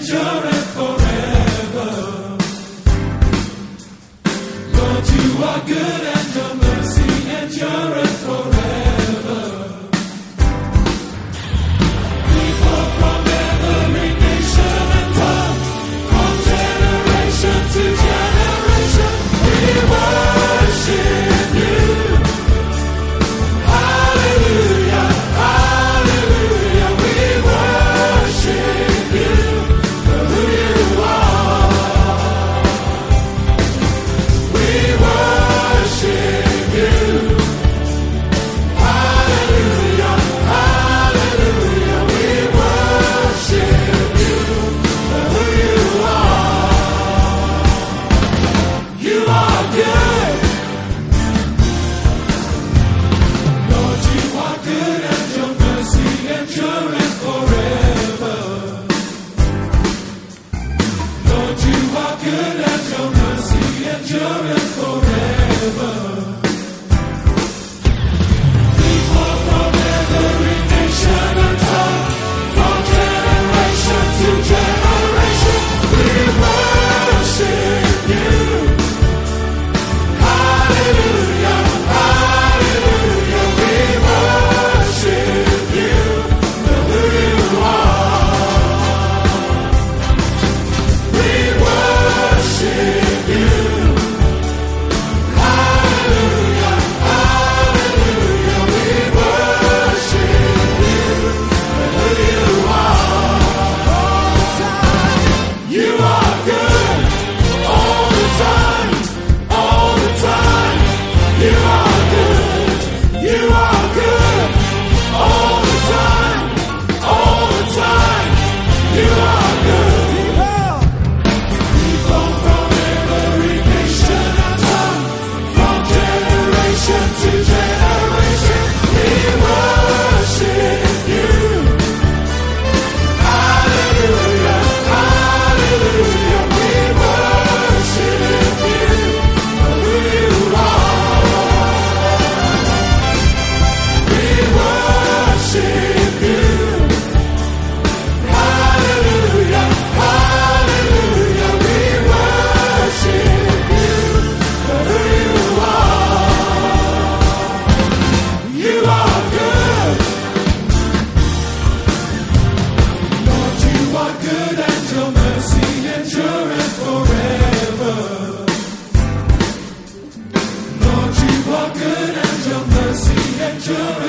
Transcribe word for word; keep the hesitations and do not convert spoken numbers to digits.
endureth forever. Lord, you are good and your mercy endureth forever. People from every nation and tongue, from generation to generation, we worship you. Hallelujah, hallelujah, we worship you for who you are. We worship you. Hallelujah, hallelujah, we worship you for who you are. You are good. Lord, you are good and your mercy endureth forever. Lord, you are good and your mercy endureth forever. People from every nation and tongue, from generation to generation, we worship you. Hallelujah, hallelujah, we worship you for who you are. We worship you. Hallelujah, hallelujah, we worship you for who you are. All the time, you are good. All the time, all the time, you are good. You are good. All the time, all the time, you are good. People from every nation and tongue, from generation to generation, we worship you. Hallelujah, hallelujah, we worship you for who you are. We worship you. Hallelujah, hallelujah, we worship you for who you are. You are good. Lord, you are good and your mercy endureth forever. Lord, you are good and your mercy endureth